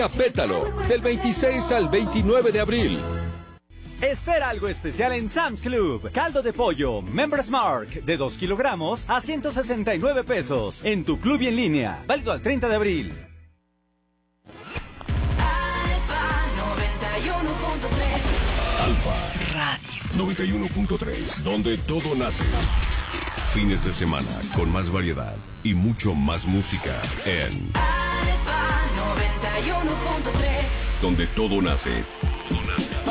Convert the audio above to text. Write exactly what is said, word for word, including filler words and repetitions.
Pétalo, del veintiséis al veintinueve de abril. Espera algo especial en Sam's Club. Caldo de pollo Members Mark de dos kilogramos a ciento sesenta y nueve pesos. En tu club y en línea. Válido al treinta de abril. Alfa noventa y uno punto tres. Alfa Radio noventa y uno punto tres, donde todo nace. Fines de semana con más variedad y mucho más música en Alfa noventa y uno punto tres, donde todo nace. Todo nace.